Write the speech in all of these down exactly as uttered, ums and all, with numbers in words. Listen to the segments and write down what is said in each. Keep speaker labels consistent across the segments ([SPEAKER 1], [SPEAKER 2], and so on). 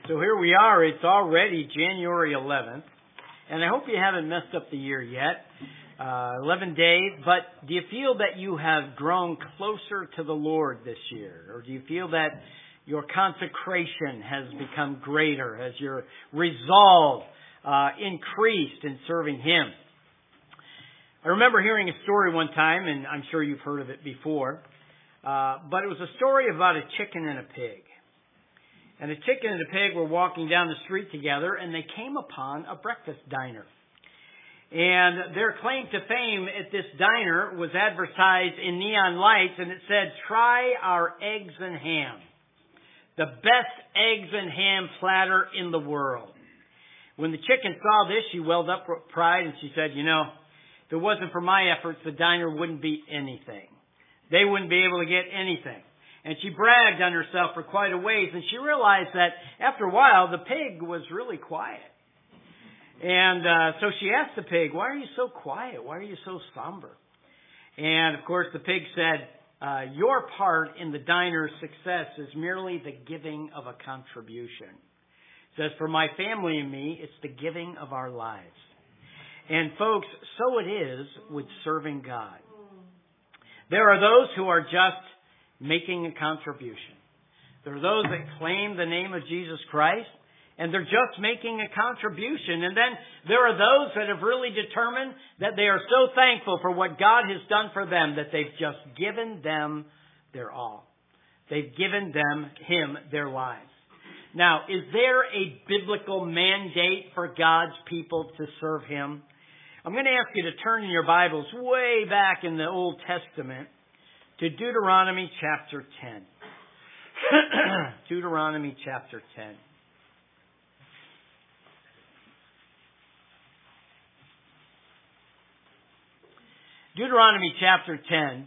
[SPEAKER 1] So here we are. It's already January eleventh, and I hope you haven't messed up the year yet. Uh, eleven days, but do you feel that you have grown closer to the Lord this year? Or do you feel that your consecration has become greater? Has your resolve uh, increased in serving Him? I remember hearing a story one time, and I'm sure you've heard of it before, uh, but it was a story about a chicken and a pig. And a chicken and a pig were walking down the street together, and they came upon a breakfast diner. And their claim to fame at this diner was advertised in neon lights, and it said, "Try our eggs and ham. The best eggs and ham platter in the world." When the chicken saw this, she welled up with pride, and she said, "You know, if it wasn't for my efforts, the diner wouldn't be anything. They wouldn't be able to get anything." And she bragged on herself for quite a ways, and she realized that after a while, the pig was really quiet. And uh, so she asked the pig, "Why are you so quiet? Why are you so somber?" And of course, the pig said, uh, "Your part in the diner's success is merely the giving of a contribution." It says, "For my family and me, it's the giving of our lives." And folks, so it is with serving God. There are those who are just making a contribution. There are those that claim the name of Jesus Christ, and they're just making a contribution. And then there are those that have really determined that they are so thankful for what God has done for them that they've just given them their all. They've given them, Him, their lives. Now, is there a biblical mandate for God's people to serve Him? I'm going to ask you to turn in your Bibles way back in the Old Testament to Deuteronomy chapter ten. Deuteronomy chapter ten. Deuteronomy chapter ten.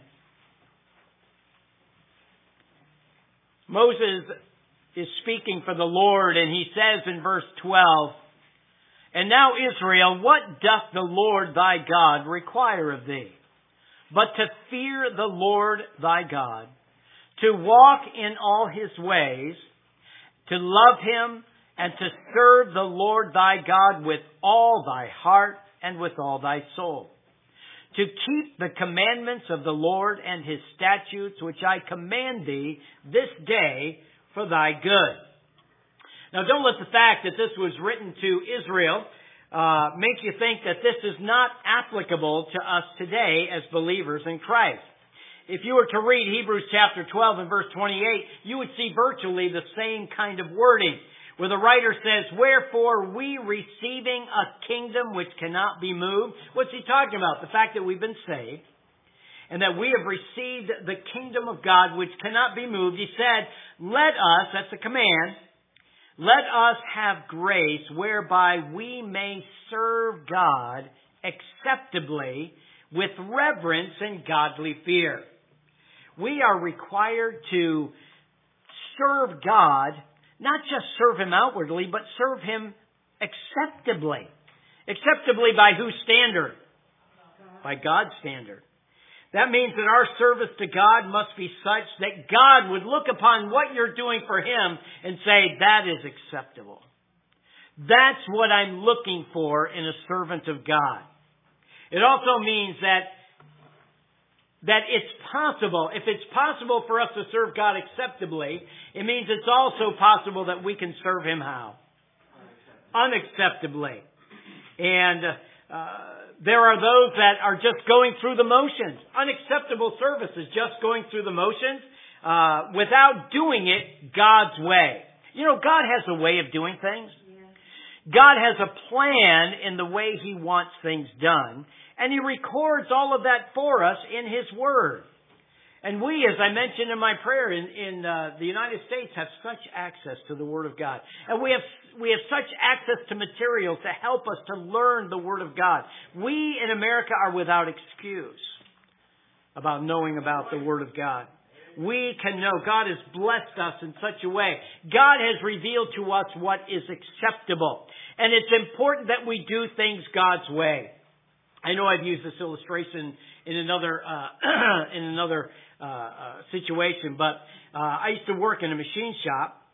[SPEAKER 1] Moses is speaking for the Lord, and he says in verse twelve, "And now, Israel, what doth the Lord thy God require of thee? But to fear the Lord thy God, to walk in all His ways, to love Him, and to serve the Lord thy God with all thy heart and with all thy soul. To keep the commandments of the Lord and His statutes, which I command thee this day for thy good." Now, don't let the fact that this was written to Israel uh, make you think that this is not applicable to us today as believers in Christ. If you were to read Hebrews chapter twelve and verse twenty-eight, you would see virtually the same kind of wording, where the writer says, "Wherefore we receiving a kingdom which cannot be moved." What's he talking about? The fact that we've been saved and that we have received the kingdom of God which cannot be moved. He said, "Let us," that's a command, "let us have grace whereby we may serve God acceptably with reverence and godly fear." We are required to serve God, not just serve Him outwardly, but serve Him acceptably. Acceptably by whose standard? By God's standard. That means that our service to God must be such that God would look upon what you're doing for Him and say, "That is acceptable. That's what I'm looking for in a servant of God." It also means that that it's possible, if it's possible for us to serve God acceptably, it means it's also possible that we can serve Him how? Unacceptably. And uh, there are those that are just going through the motions. Unacceptable service is just going through the motions uh, without doing it God's way. You know, God has a way of doing things. God has a plan in the way He wants things done. And He records all of that for us in His Word. And we, as I mentioned in my prayer, in, in uh, the United States have such access to the Word of God. And we have we have such access to material to help us to learn the Word of God. We in America are without excuse about knowing about the Word of God. We can know. God has blessed us in such a way. God has revealed to us what is acceptable. And it's important that we do things God's way. I know I've used this illustration in another uh, in another uh, uh, situation, but uh, I used to work in a machine shop,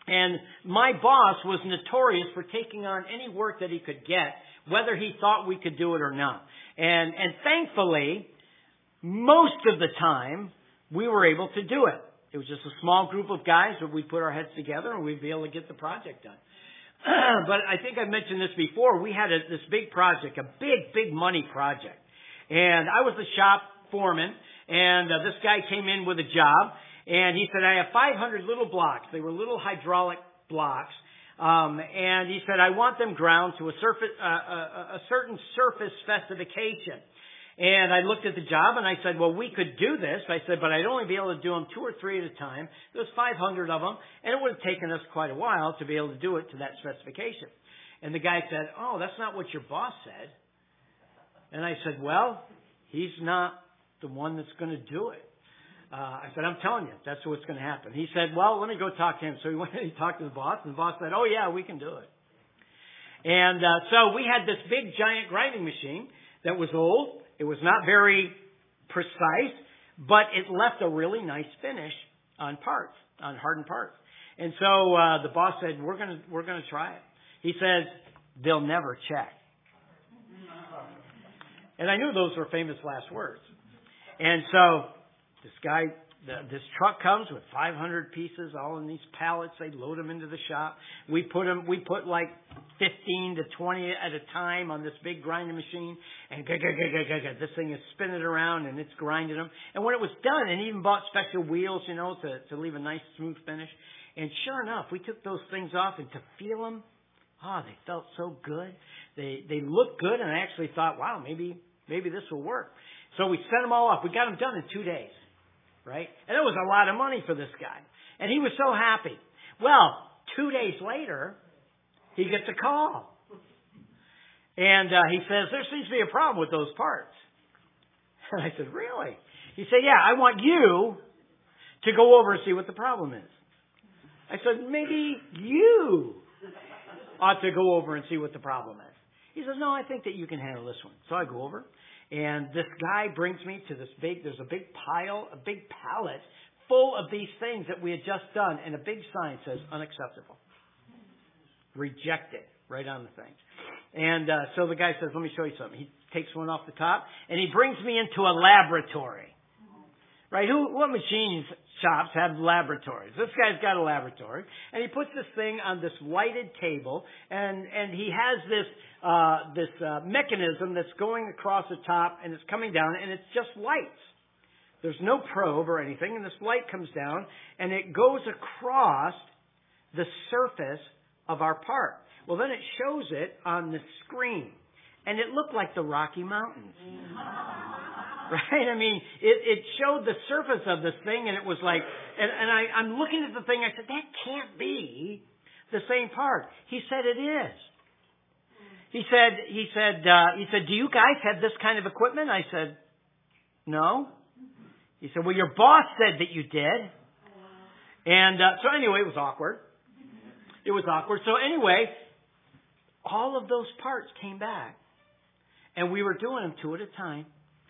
[SPEAKER 1] And my boss was notorious for taking on any work that he could get, whether he thought we could do it or not. And, and thankfully, most of the time, we were able to do it. It was just a small group of guys that we'd put our heads together and we'd be able to get the project done. But I think I mentioned this before. We had a, this big project, a big, big money project. And I was the shop foreman, and uh, this guy came in with a job, and he said, I have five hundred little blocks. They were little hydraulic blocks. Um, and he said, I want them ground to a, surface, uh, a, a certain surface specification. And I looked at the job and I said, well, we could do this. I said, but I'd only be able to do them two or three at a time. There was five hundred of them, and it would have taken us quite a while to be able to do it to that specification. And the guy said, oh, that's not what your boss said. And I said, well, he's not the one that's going to do it. Uh, I said, I'm telling you, that's what's going to happen. He said, well, let me go talk to him. So he went and he talked to the boss, and the boss said, oh, yeah, we can do it. And uh, so we had this big, giant grinding machine that was old. It was not very precise, but it left a really nice finish on parts, on hardened parts. And so uh, the boss said, we're going to we're going to try it. He says, they'll never check. And I knew those were famous last words. And so this guy, the, this truck comes with five hundred pieces all in these pallets. They load them into the shop. We put them, we put like fifteen to twenty at a time on this big grinding machine. And g- g- g- g- g- g- this thing is spinning around and it's grinding them. And when it was done, and even bought special wheels, you know, to, to leave a nice smooth finish. And sure enough, we took those things off, and to feel them, oh, they felt so good. They, they looked good, and I actually thought, wow, maybe, maybe this will work. So we sent them all off. We got them done in two days. Right? And it was a lot of money for this guy. And he was so happy. Well, two days later, he gets a call. And uh, he says, there seems to be a problem with those parts. And I said, really? He said, yeah, I want you to go over and see what the problem is. I said, maybe you ought to go over and see what the problem is. He says, no, I think that you can handle this one. So I go over. And this guy brings me to this big, there's a big pile, a big pallet full of these things that we had just done. And a big sign says, unacceptable. Rejected, right on the thing. And uh, so the guy says, let me show you something. He takes one off the top, and he brings me into a laboratory. Right? Who? What machine shops have laboratories? This guy's got a laboratory, and he puts this thing on this lighted table, and and he has this uh, this uh, mechanism that's going across the top, and it's coming down, and it's just lights. There's no probe or anything, and this light comes down, and it goes across the surface of our part. Well, then it shows it on the screen, and it looked like the Rocky Mountains. Right? I mean, it, it showed the surface of this thing, and it was like, and, and I, I'm looking at the thing, I said, that can't be the same part. He said it is. He said, he said, uh, he said, do you guys have this kind of equipment? I said, no. He said, well, your boss said that you did. And uh, so anyway, it was awkward. It was awkward. So anyway, all of those parts came back, and we were doing them two at a time.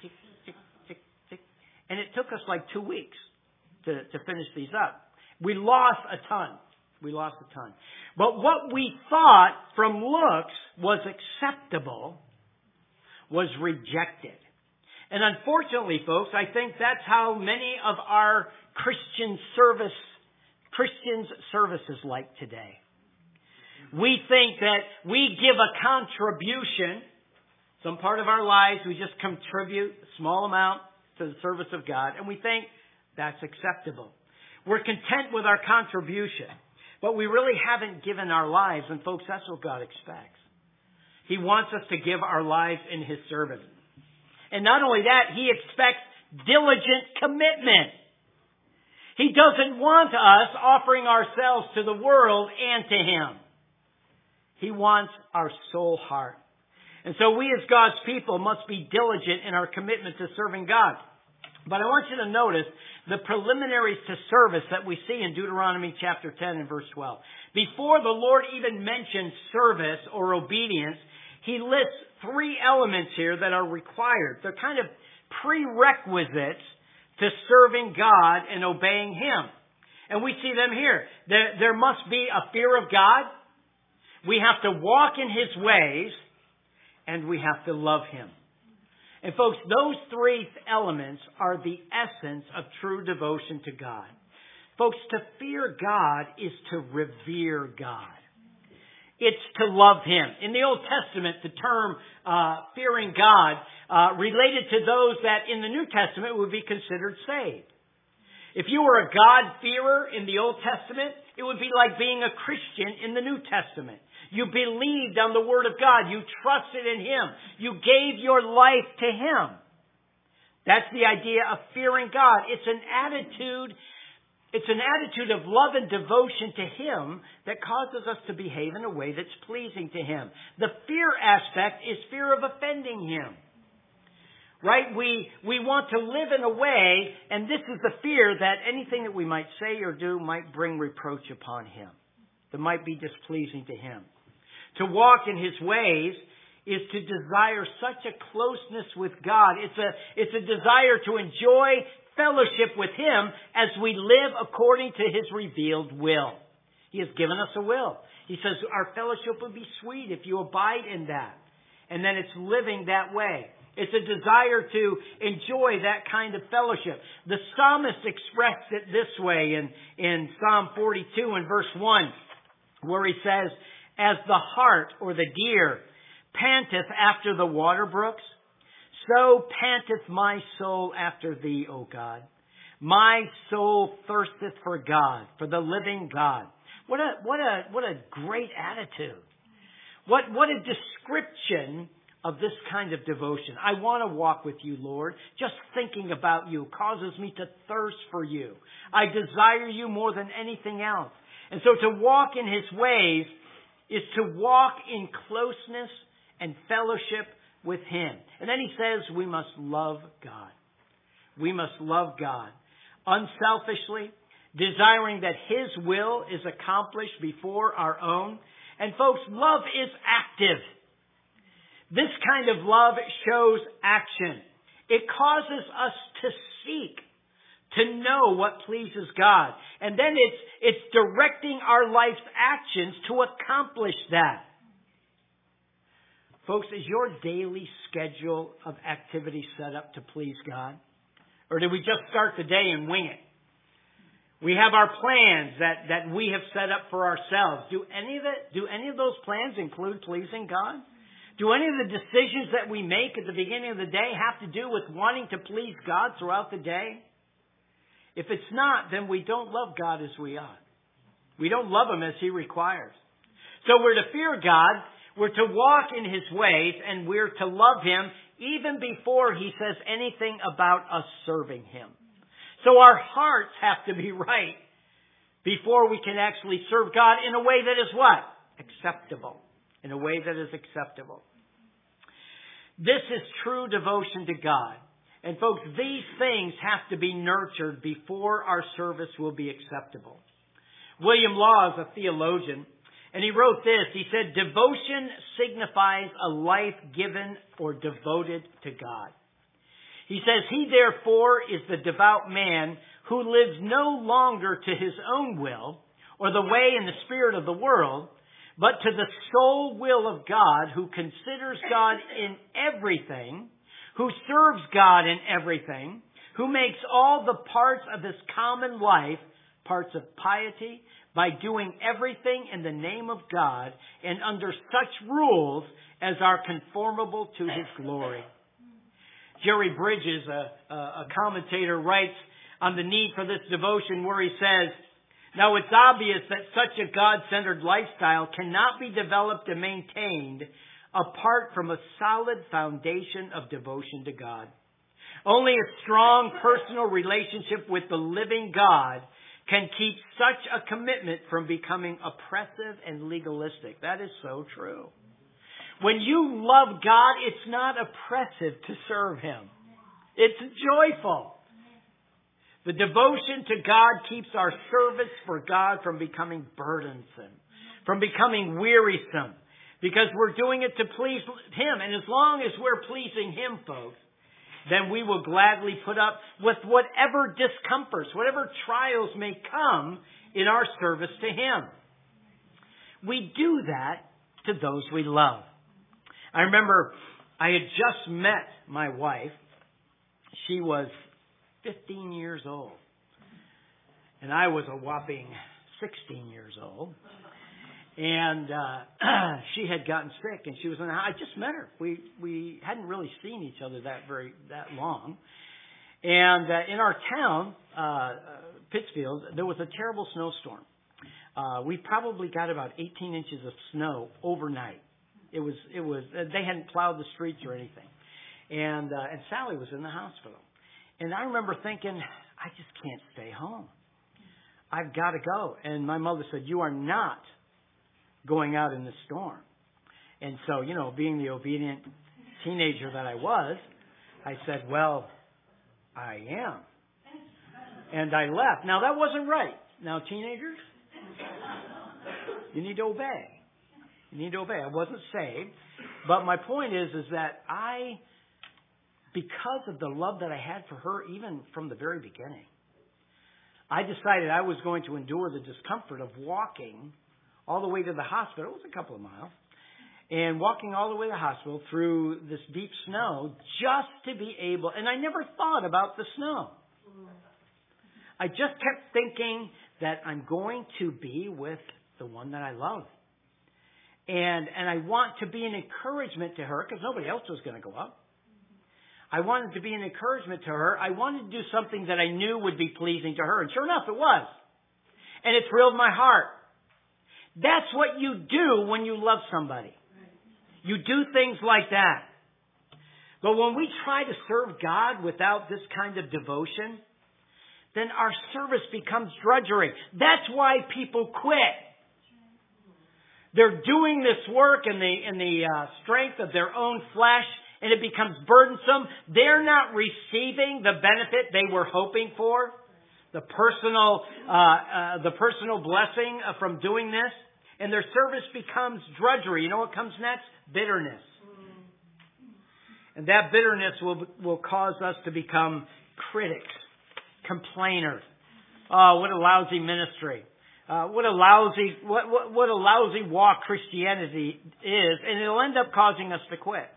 [SPEAKER 1] And it took us like two weeks to, to finish these up. We lost a ton. We lost a ton. But what we thought from looks was acceptable was rejected. And unfortunately, folks, I think that's how many of our Christian service, Christians' services like today. We think that we give a contribution, some part of our lives, we just contribute a small amount to the service of God, and we think that's acceptable. We're content with our contribution, but we really haven't given our lives, and folks, that's what God expects. He wants us to give our lives in His service. And not only that, He expects diligent commitment. He doesn't want us offering ourselves to the world and to Him. He wants our soul heart. And so we as God's people must be diligent in our commitment to serving God. But I want you to notice the preliminaries to service that we see in Deuteronomy chapter ten and verse twelve. Before the Lord even mentions service or obedience, He lists three elements here that are required. They're kind of prerequisites to serving God and obeying Him. And we see them here. There, there must be a fear of God. We have to walk in His ways, and we have to love Him. And folks, those three elements are the essence of true devotion to God. Folks, to fear God is to revere God. It's to love Him. In the Old Testament, the term uh, fearing God uh, related to those that in the New Testament would be considered saved. If you were a God-fearer in the Old Testament, it would be like being a Christian in the New Testament. You believed on the Word of God. You trusted in Him. You gave your life to Him. That's the idea of fearing God. It's an attitude, it's an attitude of love and devotion to Him that causes us to behave in a way that's pleasing to Him. The fear aspect is fear of offending Him. Right? We, we want to live in a way, and this is the fear that anything that we might say or do might bring reproach upon Him, that might be displeasing to Him. To walk in His ways is to desire such a closeness with God. It's a, it's a desire to enjoy fellowship with Him as we live according to His revealed will. He has given us a will. He says our fellowship will be sweet if you abide in that. And then it's living that way. It's a desire to enjoy that kind of fellowship. The psalmist expressed it this way in, in Psalm forty-two and verse one, where he says, "As the hart or the deer panteth after the water brooks, so panteth my soul after Thee, O God. My soul thirsteth for God, for the living God." What a what a what a great attitude! What what a description of this kind of devotion. I want to walk with You, Lord. Just thinking about You causes me to thirst for You. I desire You more than anything else. And so to walk in His ways is to walk in closeness and fellowship with Him. And then he says we must love God. We must love God unselfishly, desiring that His will is accomplished before our own. And folks, love is active. This kind of love shows action. It causes us to seek, to know what pleases God. And then it's, it's directing our life's actions to accomplish that. Folks, is your daily schedule of activity set up to please God? Or did we just start the day and wing it? We have our plans that, that we have set up for ourselves. Do any of it, do any of those plans include pleasing God? Do any of the decisions that we make at the beginning of the day have to do with wanting to please God throughout the day? If it's not, then we don't love God as we ought. We don't love Him as He requires. So we're to fear God, we're to walk in His ways, and we're to love Him even before He says anything about us serving Him. So our hearts have to be right before we can actually serve God in a way that is what? Acceptable. In a way that is acceptable. This is true devotion to God. And folks, these things have to be nurtured before our service will be acceptable. William Law is a theologian, and he wrote this. He said, "Devotion signifies a life given or devoted to God." He says, "He therefore is the devout man who lives no longer to his own will or the way and the spirit of the world, but to the sole will of God, who considers God in everything, who serves God in everything, who makes all the parts of his common life parts of piety by doing everything in the name of God and under such rules as are conformable to His glory." Jerry Bridges, a, a commentator, writes on the need for this devotion where he says, "Now it's obvious that such a God-centered lifestyle cannot be developed and maintained apart from a solid foundation of devotion to God. Only a strong personal relationship with the living God can keep such a commitment from becoming oppressive and legalistic." That is so true. When you love God, it's not oppressive to serve Him. It's joyful. The devotion to God keeps our service for God from becoming burdensome, from becoming wearisome, because we're doing it to please Him. And as long as we're pleasing Him, folks, then we will gladly put up with whatever discomforts, whatever trials may come in our service to Him. We do that to those we love. I remember I had just met my wife. She was fifteen years old. And I was a whopping sixteen years old. And uh, she had gotten sick, and she was in the house. I just met her. We we hadn't really seen each other that very that long. And uh, in our town, uh, Pittsfield, there was a terrible snowstorm. Uh, we probably got about eighteen inches of snow overnight. It was it was they hadn't plowed the streets or anything. And uh, and Sally was in the hospital. And I remember thinking, I just can't stay home. I've got to go. And my mother said, you are not going out in the storm. And so, you know, being the obedient teenager that I was, I said, well, I am. And I left. Now, that wasn't right. Now, teenagers, you need to obey. You need to obey. I wasn't saved. But my point is, is that I, because of the love that I had for her, even from the very beginning, I decided I was going to endure the discomfort of walking all the way to the hospital. It was a couple of miles. And walking all the way to the hospital through this deep snow just to be able, and I never thought about the snow. I just kept thinking that I'm going to be with the one that I love. And and I want to be an encouragement to her because nobody else was going to go up. I wanted to be an encouragement to her. I wanted to do something that I knew would be pleasing to her. And sure enough, it was. And it thrilled my heart. That's what you do when you love somebody. You do things like that. But when we try to serve God without this kind of devotion, then our service becomes drudgery. That's why people quit. They're doing this work in the in the uh, strength of their own flesh, and it becomes burdensome. They're not receiving the benefit they were hoping for, the personal uh, uh, the personal blessing from doing this, and their service becomes drudgery. You know what comes next? Bitterness. And that bitterness will will cause us to become critics, complainers. Oh, what a lousy ministry. Uh, what a lousy, what, what, what a lousy walk Christianity is, and it'll end up causing us to quit.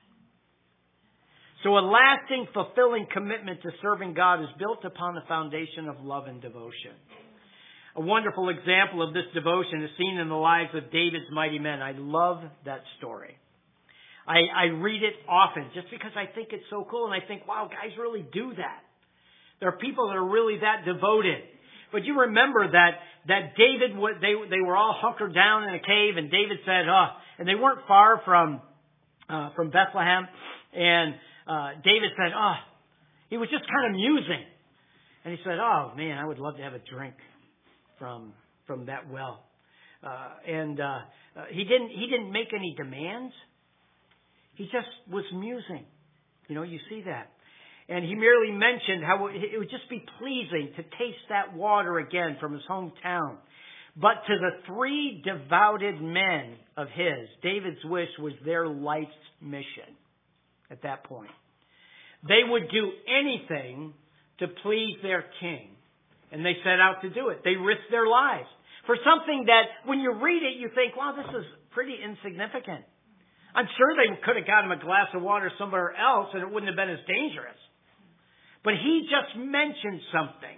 [SPEAKER 1] So a lasting, fulfilling commitment to serving God is built upon the foundation of love and devotion. A wonderful example of this devotion is seen in the lives of David's mighty men. I love that story. I, I read it often just because I think it's so cool, and I think, wow, guys really do that. There are people that are really that devoted. But you remember that that David, they they were all hunkered down in a cave, and David said, "Oh," and they weren't far from uh, from Bethlehem. And uh, David said, "Oh," he was just kind of musing, and he said, "Oh man, I would love to have a drink from from that well." Uh, and uh, uh, he didn't he didn't make any demands. He just was musing. You know, you see that. And he merely mentioned how it would just be pleasing to taste that water again from his hometown. But to the three devoted men of his, David's wish was their life's mission at that point. They would do anything to please their king. And they set out to do it. They risked their lives for something that when you read it, you think, wow, this is pretty insignificant. I'm sure they could have gotten him a glass of water somewhere else and it wouldn't have been as dangerous. But he just mentioned something.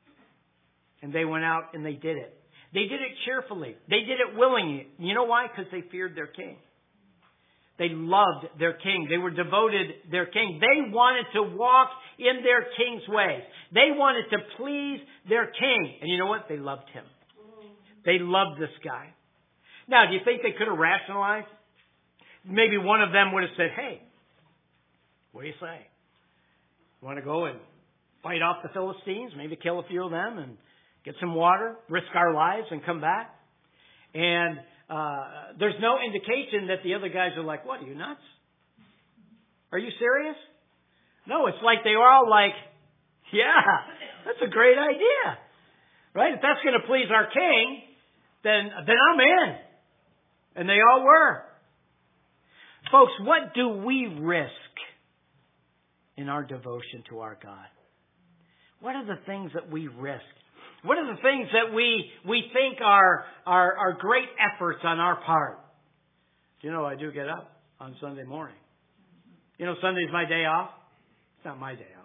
[SPEAKER 1] And they went out and they did it. They did it cheerfully. They did it willingly. You know why? Because they feared their king. They loved their king. They were devoted to their king. They wanted to walk in their king's ways. They wanted to please their king. And you know what? They loved him. They loved this guy. Now, do you think they could have rationalized? Maybe one of them would have said, hey, what do you say? Want to go and fight off the Philistines, maybe kill a few of them and get some water, risk our lives and come back? And uh, there's no indication that the other guys are like, what, are you nuts? Are you serious? No, it's like they were all like, yeah, that's a great idea. Right? If that's going to please our king, then, then I'm in. And they all were. Folks, what do we risk in our devotion to our God? What are the things that we risk? What are the things that we we think are, are, are great efforts on our part? Do you know I do get up on Sunday morning? You know, Sunday's my day off. It's not my day off.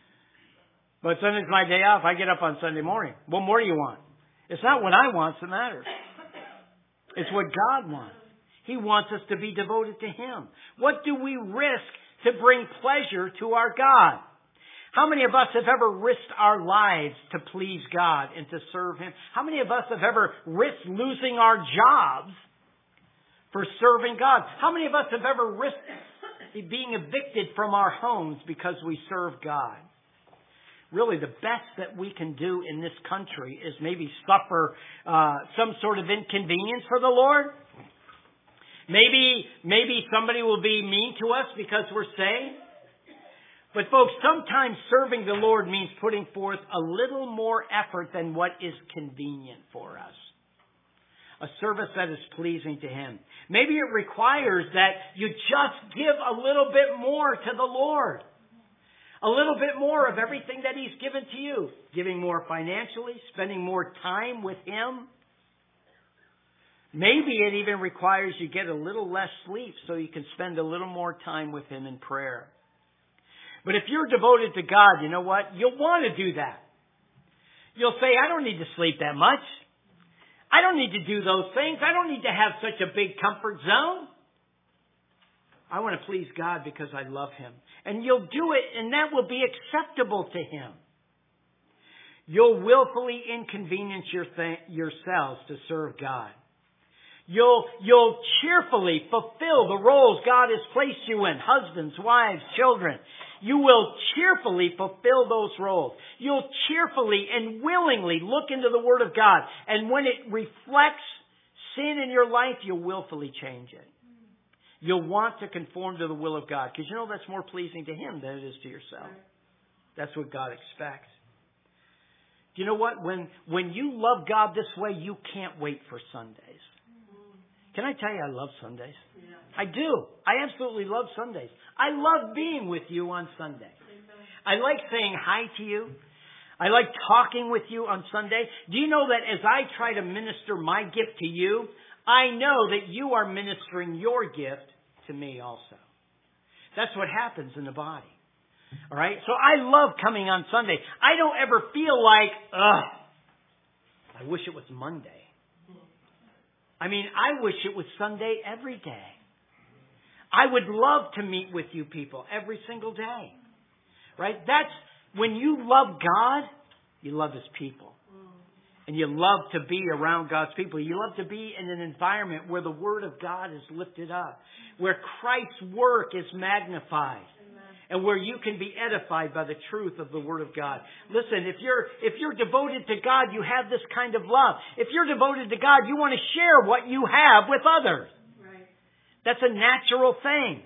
[SPEAKER 1] But Sunday's my day off. I get up on Sunday morning. What more do you want? It's not what I want that matters. It's what God wants. He wants us to be devoted to Him. What do we risk to bring pleasure to our God? How many of us have ever risked our lives to please God and to serve Him? How many of us have ever risked losing our jobs for serving God? How many of us have ever risked being evicted from our homes because we serve God? Really, the best that we can do in this country is maybe suffer uh, some sort of inconvenience for the Lord. Maybe, maybe somebody will be mean to us because we're saved. But folks, sometimes serving the Lord means putting forth a little more effort than what is convenient for us. A service that is pleasing to Him. Maybe it requires that you just give a little bit more to the Lord. A little bit more of everything that He's given to you. Giving more financially, spending more time with Him. Maybe it even requires you get a little less sleep so you can spend a little more time with Him in prayer. But if you're devoted to God, you know what? You'll want to do that. You'll say, I don't need to sleep that much. I don't need to do those things. I don't need to have such a big comfort zone. I want to please God because I love Him. And you'll do it, and that will be acceptable to Him. You'll willfully inconvenience your th- yourselves to serve God. You'll, you'll cheerfully fulfill the roles God has placed you in. Husbands, wives, children. You will cheerfully fulfill those roles. You'll cheerfully and willingly look into the Word of God. And when it reflects sin in your life, you'll willfully change it. You'll want to conform to the will of God. Because you know that's more pleasing to Him than it is to yourself. That's what God expects. Do you know what? When, when you love God this way, you can't wait for Sundays. Can I tell you I love Sundays? Yeah. I do. I absolutely love Sundays. I love being with you on Sunday. I like saying hi to you. I like talking with you on Sunday. Do you know that as I try to minister my gift to you, I know that you are ministering your gift to me also. That's what happens in the body. All right? So I love coming on Sunday. I don't ever feel like, ugh, I wish it was Monday. I mean, I wish it was Sunday every day. I would love to meet with you people every single day. Right? That's when you love God, you love His people. And you love to be around God's people. You love to be in an environment where the Word of God is lifted up. Where Christ's work is magnified. And where you can be edified by the truth of the Word of God. Listen, if you're if you're devoted to God, you have this kind of love. If you're devoted to God, you want to share what you have with others. Right. That's a natural thing.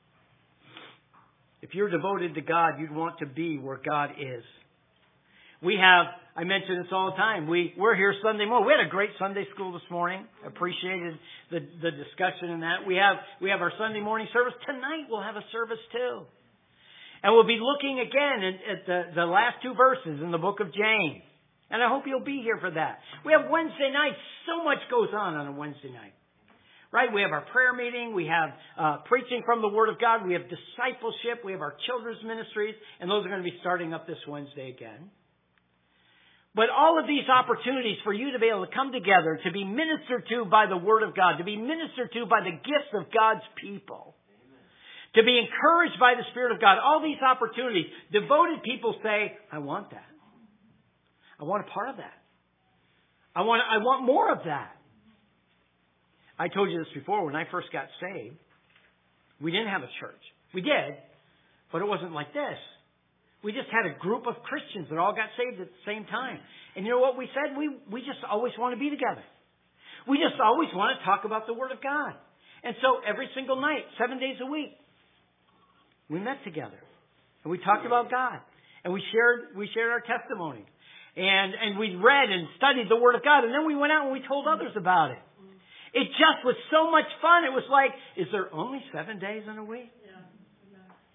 [SPEAKER 1] If you're devoted to God, you'd want to be where God is. We have, I mention this all the time, we, we're here Sunday morning. We had a great Sunday school this morning. Appreciated the, the discussion in that. We have, we have our Sunday morning service. Tonight we'll have a service too. And we'll be looking again at the, the last two verses in the book of James. And I hope you'll be here for that. We have Wednesday nights. So much goes on on a Wednesday night. Right? We have our prayer meeting. We have uh, preaching from the Word of God. We have discipleship. We have our children's ministries. And those are going to be starting up this Wednesday again. But all of these opportunities for you to be able to come together, to be ministered to by the Word of God, to be ministered to by the gifts of God's people, to be encouraged by the Spirit of God. All these opportunities. Devoted people say, I want that. I want a part of that. I want, I want more of that. I told you this before. When I first got saved, we didn't have a church. We did, but it wasn't like this. We just had a group of Christians that all got saved at the same time. And you know what we said? We, we just always want to be together. We just always want to talk about the Word of God. And so every single night, seven days a week, we met together and we talked about God and we shared, we shared our testimony and, and we read and studied the Word of God. And then we went out and we told others about it. It just was so much fun. It was like, is there only seven days in a week?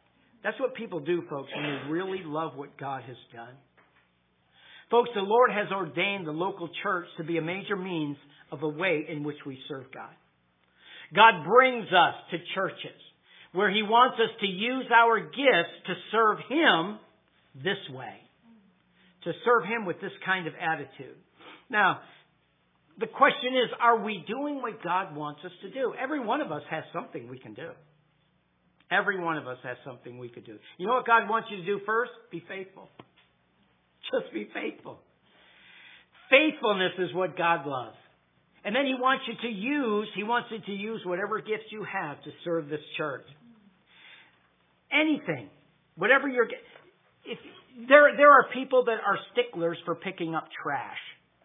[SPEAKER 1] That's what people do, folks, when they really love what God has done. Folks, the Lord has ordained the local church to be a major means of a way in which we serve God. God brings us to churches where He wants us to use our gifts to serve Him this way. To serve Him with this kind of attitude. Now, the question is, are we doing what God wants us to do? Every one of us has something we can do. Every one of us has something we could do. You know what God wants you to do first? Be faithful. Just be faithful. Faithfulness is what God loves. And then He wants you to use, He wants you to use whatever gifts you have to serve this church. Anything. Whatever you're... If, there, there are people that are sticklers for picking up trash.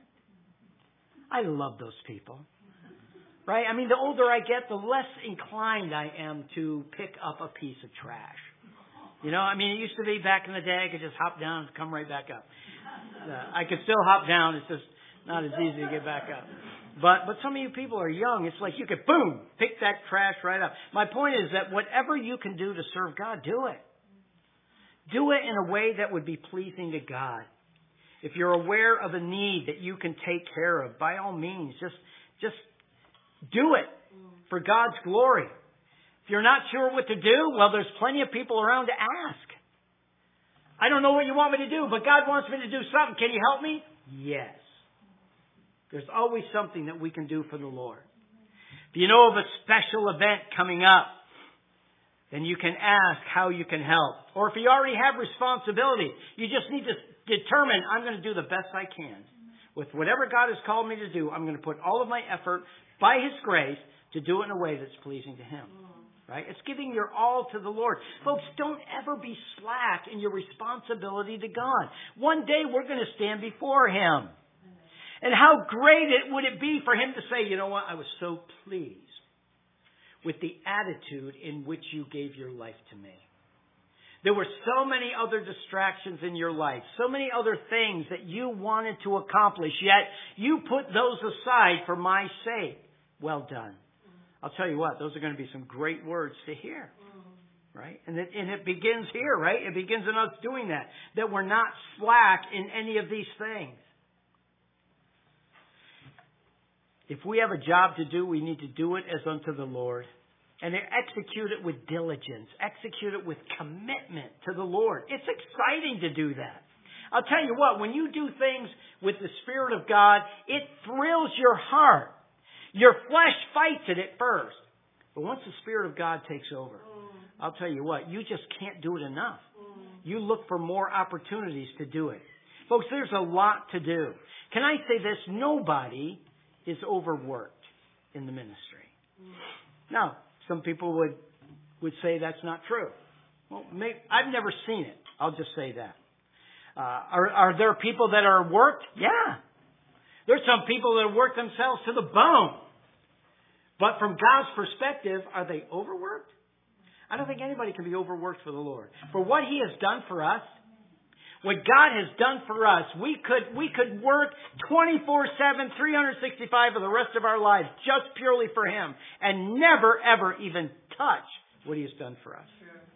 [SPEAKER 1] I love those people. Right? I mean, the older I get, the less inclined I am to pick up a piece of trash. You know, I mean, it used to be back in the day, I could just hop down and come right back up. Uh, I could still hop down. It's just not as easy to get back up. But but some of you people are young. It's like you could, boom, pick that trash right up. My point is that whatever you can do to serve God, do it. Do it in a way that would be pleasing to God. If you're aware of a need that you can take care of, by all means, just just do it for God's glory. If you're not sure what to do, well, there's plenty of people around to ask. I don't know what you want me to do, but God wants me to do something. Can you help me? Yes. There's always something that we can do for the Lord. If you know of a special event coming up, then you can ask how you can help. Or if you already have responsibility, you just need to determine, I'm going to do the best I can. With whatever God has called me to do, I'm going to put all of my effort by His grace to do it in a way that's pleasing to Him. Right? It's giving your all to the Lord. Folks, don't ever be slack in your responsibility to God. One day we're going to stand before Him. And how great it would it be for Him to say, you know what, I was so pleased with the attitude in which you gave your life to me. There were so many other distractions in your life, so many other things that you wanted to accomplish, yet you put those aside for my sake. Well done. I'll tell you what, those are going to be some great words to hear. Right? And it, and it begins here, right? It begins in us doing that. That we're not slack in any of these things. If we have a job to do, we need to do it as unto the Lord. And execute it with diligence. Execute it with commitment to the Lord. It's exciting to do that. I'll tell you what, when you do things with the Spirit of God, it thrills your heart. Your flesh fights it at first. But once the Spirit of God takes over, I'll tell you what, you just can't do it enough. You look for more opportunities to do it. Folks, there's a lot to do. Can I say this? Nobody is overworked in the ministry. Now, some people would would say that's not true. Well, maybe, I've never seen it. I'll just say that. Uh, are, are there people that are worked? Yeah. There's some people that have worked themselves to the bone. But from God's perspective, are they overworked? I don't think anybody can be overworked for the Lord. For what He has done for us, what God has done for us, we could we could work twenty-four seven, three hundred sixty-five for the rest of our lives just purely for Him and never, ever even touch what He has done for us.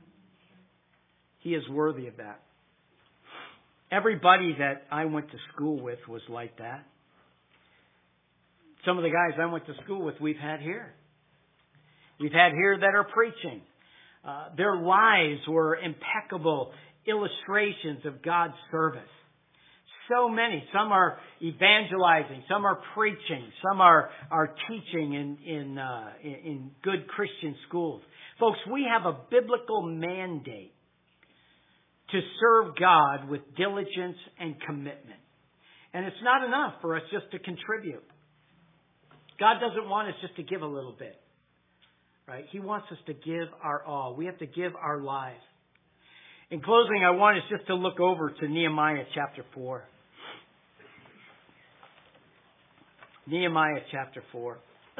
[SPEAKER 1] He is worthy of that. Everybody that I went to school with was like that. Some of the guys I went to school with, we've had here. We've had here that are preaching. Uh, their lives were impeccable illustrations of God's service. So many. Some are evangelizing. Some are preaching. Some are, are teaching in, in, uh, in, in good Christian schools. Folks, we have a biblical mandate to serve God with diligence and commitment. And it's not enough for us just to contribute. God doesn't want us just to give a little bit. Right? He wants us to give our all. We have to give our lives. In closing, I want us just to look over to Nehemiah chapter four. Nehemiah chapter four.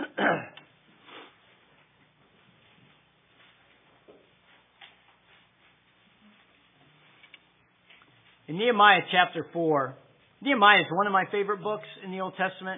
[SPEAKER 1] In Nehemiah chapter four, Nehemiah is one of my favorite books in the Old Testament.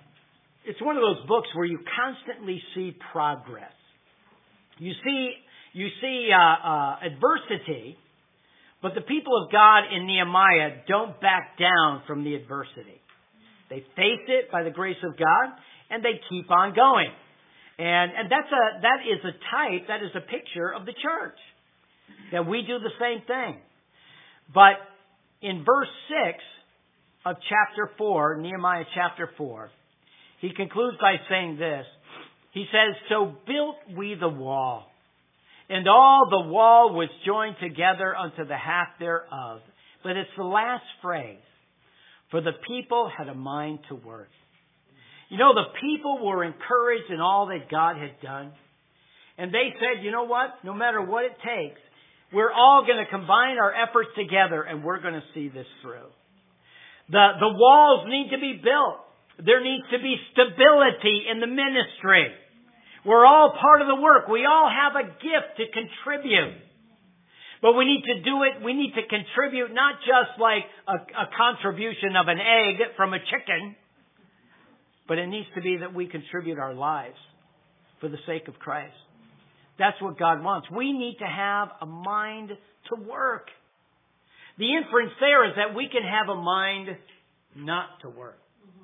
[SPEAKER 1] It's one of those books where you constantly see progress. You see you see uh, uh, adversity, but the people of God in Nehemiah don't back down from the adversity. They face it by the grace of God, and they keep on going. And, and that's a, that is a type, that is a picture of the church. That we do the same thing. But in verse six of chapter four, Nehemiah chapter four, he concludes by saying this. He says, "So built we the wall, and all the wall was joined together unto the half thereof." But it's the last phrase. "For the people had a mind to work." You know, the people were encouraged in all that God had done. And they said, you know what? No matter what it takes, we're all going to combine our efforts together and we're going to see this through. The, the walls need to be built. There needs to be stability in the ministry. We're all part of the work. We all have a gift to contribute. But we need to do it, we need to contribute not just like a, a contribution of an egg from a chicken, but it needs to be that we contribute our lives for the sake of Christ. That's what God wants. We need to have a mind to work. The inference there is that we can have a mind not to work.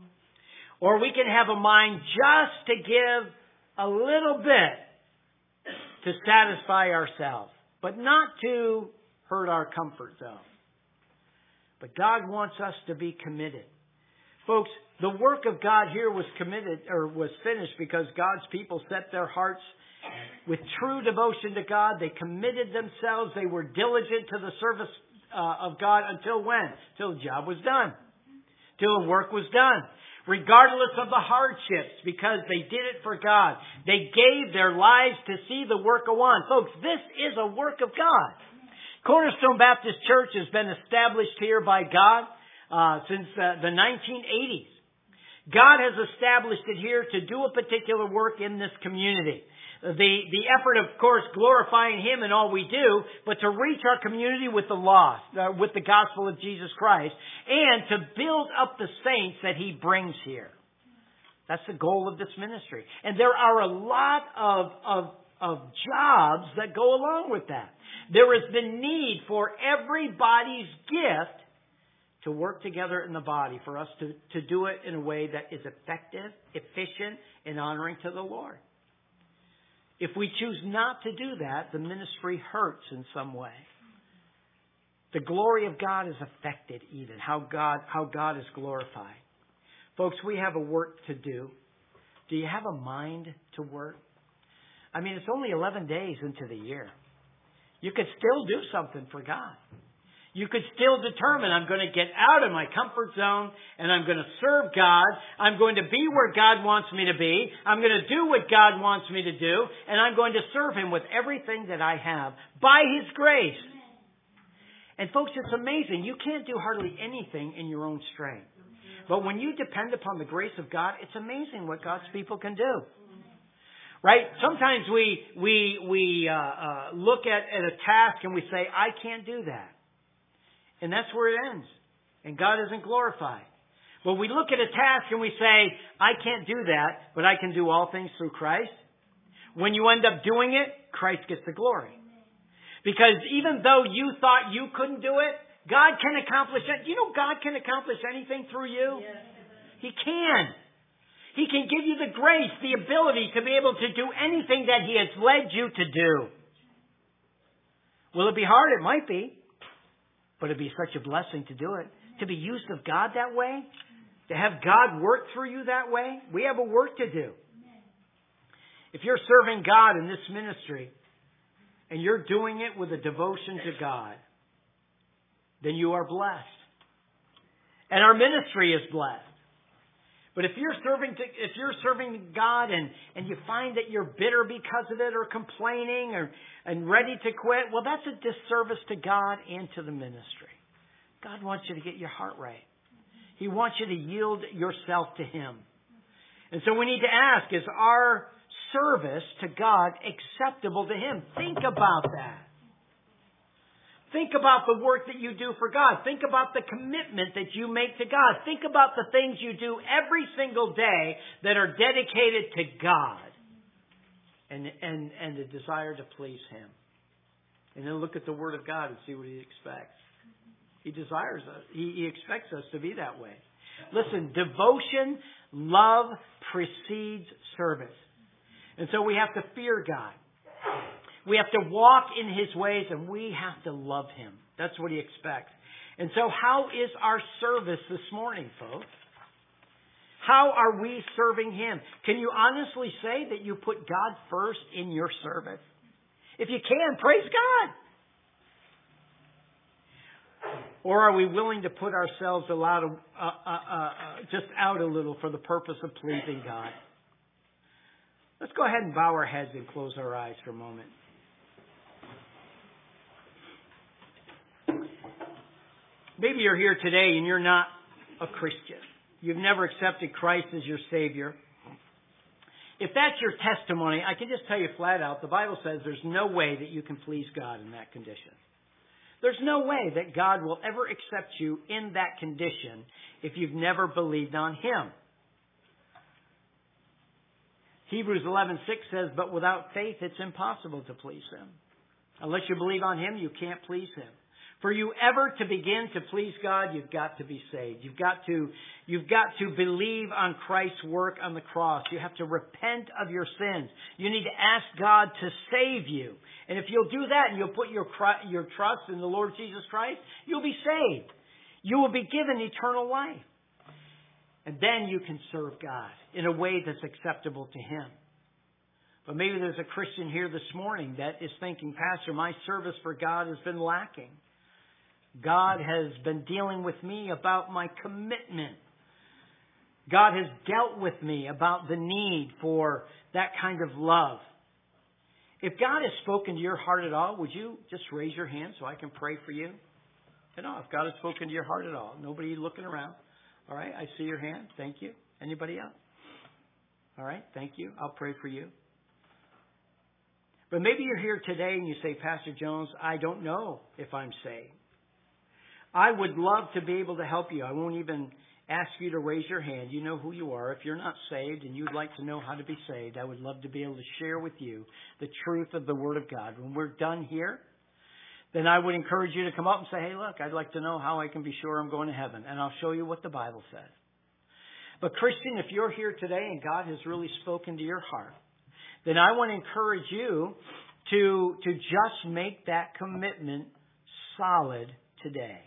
[SPEAKER 1] Or we can have a mind just to give a little bit to satisfy ourselves, but not to hurt our comfort zone. But God wants us to be committed. Folks, the work of God here was committed or was finished because God's people set their hearts with true devotion to God. They committed themselves. They were diligent to the service uh, of God until when? Till the job was done. Till the work was done. Regardless of the hardships, because they did it for God. They gave their lives to see the work go on. Folks, this is a work of God. Cornerstone Baptist Church has been established here by God uh, since uh, the nineteen eighties. God has established it here to do a particular work in this community. The, the effort, of course, glorifying Him in all we do, but to reach our community with the lost, uh, with the gospel of Jesus Christ, and to build up the saints that He brings here. That's the goal of this ministry. And there are a lot of, of, of jobs that go along with that. There is the need for everybody's gift to work together in the body, for us to, to do it in a way that is effective, efficient, and honoring to the Lord. If we choose not to do that, the ministry hurts in some way. The glory of God is affected even, how God, how God is glorified. Folks, we have a work to do. Do you have a mind to work? I mean, it's only eleven days into the year. You could still do something for God. You could still determine, I'm going to get out of my comfort zone and I'm going to serve God. I'm going to be where God wants me to be. I'm going to do what God wants me to do. And I'm going to serve Him with everything that I have by His grace. And folks, it's amazing. You can't do hardly anything in your own strength. But when you depend upon the grace of God, it's amazing what God's people can do. Right? Sometimes we, we, we uh, uh, look at, at a task and we say, I can't do that. And that's where it ends. And God isn't glorified. But we look at a task and we say, I can't do that, but I can do all things through Christ. When you end up doing it, Christ gets the glory. Because even though you thought you couldn't do it, God can accomplish it. You know God can accomplish anything through you? He can. He can give you the grace, the ability to be able to do anything that He has led you to do. Will it be hard? It might be. But it'd be such a blessing to do it. To be used of God that way. To have God work through you that way. We have a work to do. If you're serving God in this ministry and you're doing it with a devotion to God, then you are blessed. And our ministry is blessed. But if you're serving to, if you're serving God and, and you find that you're bitter because of it or complaining or and ready to quit, well, that's a disservice to God and to the ministry. God wants you to get your heart right. He wants you to yield yourself to Him. And so we need to ask, is our service to God acceptable to Him? Think about that. Think about the work that you do for God. Think about the commitment that you make to God. Think about the things you do every single day that are dedicated to God. and, and, and a desire to please Him. And then look at the Word of God and see what He expects. He desires us. He, he expects us to be that way. Listen, devotion, love precedes service. And so we have to fear God. We have to walk in His ways, and we have to love Him. That's what He expects. And so how is our service this morning, folks? How are we serving Him? Can you honestly say that you put God first in your service? If you can, praise God. Or are we willing to put ourselves a lot of, uh, uh, uh, just out a little for the purpose of pleasing God? Let's go ahead and bow our heads and close our eyes for a moment. Maybe you're here today and you're not a Christian. You've never accepted Christ as your Savior. If that's your testimony, I can just tell you flat out, the Bible says there's no way that you can please God in that condition. There's no way that God will ever accept you in that condition if you've never believed on Him. Hebrews eleven six says, but without faith it's impossible to please Him. Unless you believe on Him, you can't please Him. For you ever to begin to please God, you've got to be saved. You've got to, you've got to believe on Christ's work on the cross. You have to repent of your sins. You need to ask God to save you. And if you'll do that and you'll put your, your trust in the Lord Jesus Christ, you'll be saved. You will be given eternal life. And then you can serve God in a way that's acceptable to Him. But maybe there's a Christian here this morning that is thinking, Pastor, my service for God has been lacking. God has been dealing with me about my commitment. God has dealt with me about the need for that kind of love. If God has spoken to your heart at all, would you just raise your hand so I can pray for you? You know, if God has spoken to your heart at all. Nobody looking around. All right, I see your hand. Thank you. Anybody else? All right, thank you. I'll pray for you. But maybe you're here today and you say, Pastor Jones, I don't know if I'm saved. I would love to be able to help you. I won't even ask you to raise your hand. You know who you are. If you're not saved and you'd like to know how to be saved, I would love to be able to share with you the truth of the Word of God. When we're done here, then I would encourage you to come up and say, hey, look, I'd like to know how I can be sure I'm going to heaven. And I'll show you what the Bible says. But Christian, if you're here today and God has really spoken to your heart, then I want to encourage you to, to just make that commitment solid today.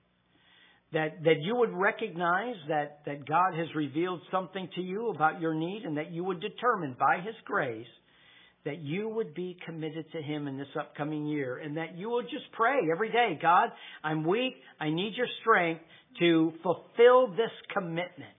[SPEAKER 1] That, that you would recognize that, that God has revealed something to you about your need, and that you would determine by His grace that you would be committed to Him in this upcoming year, and that you would just pray every day, God, I'm weak, I need your strength to fulfill this commitment.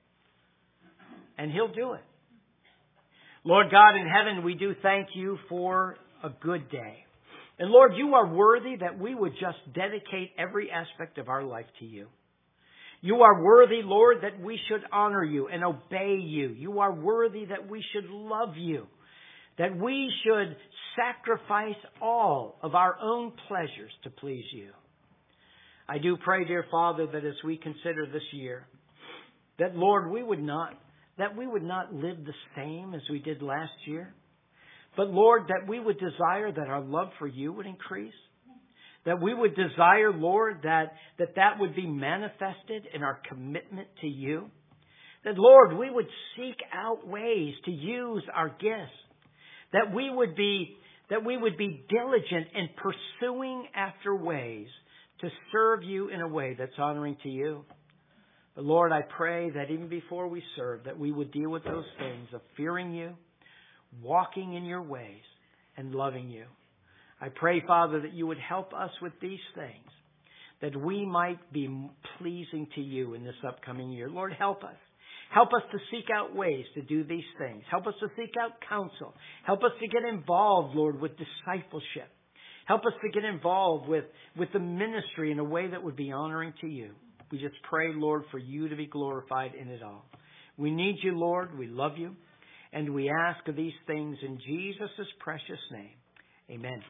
[SPEAKER 1] And He'll do it. Lord God in heaven, we do thank you for a good day. And Lord, you are worthy that we would just dedicate every aspect of our life to you. You are worthy, Lord, that we should honor you and obey you. You are worthy that we should love you, that we should sacrifice all of our own pleasures to please you. I do pray, dear Father, that as we consider this year, that, Lord, we would not, that we would not live the same as we did last year, but, Lord, that we would desire that our love for you would increase. That we would desire, Lord, that, that that would be manifested in our commitment to you. That, Lord, we would seek out ways to use our gifts. That we would be, that we would be diligent in pursuing after ways to serve you in a way that's honoring to you. But, Lord, I pray that even before we serve, that we would deal with those things of fearing you, walking in your ways, and loving you. I pray, Father, that you would help us with these things, that we might be pleasing to you in this upcoming year. Lord, help us. Help us to seek out ways to do these things. Help us to seek out counsel. Help us to get involved, Lord, with discipleship. Help us to get involved with, with the ministry in a way that would be honoring to you. We just pray, Lord, for you to be glorified in it all. We need you, Lord. We love you. And we ask of these things in Jesus' precious name. Amen.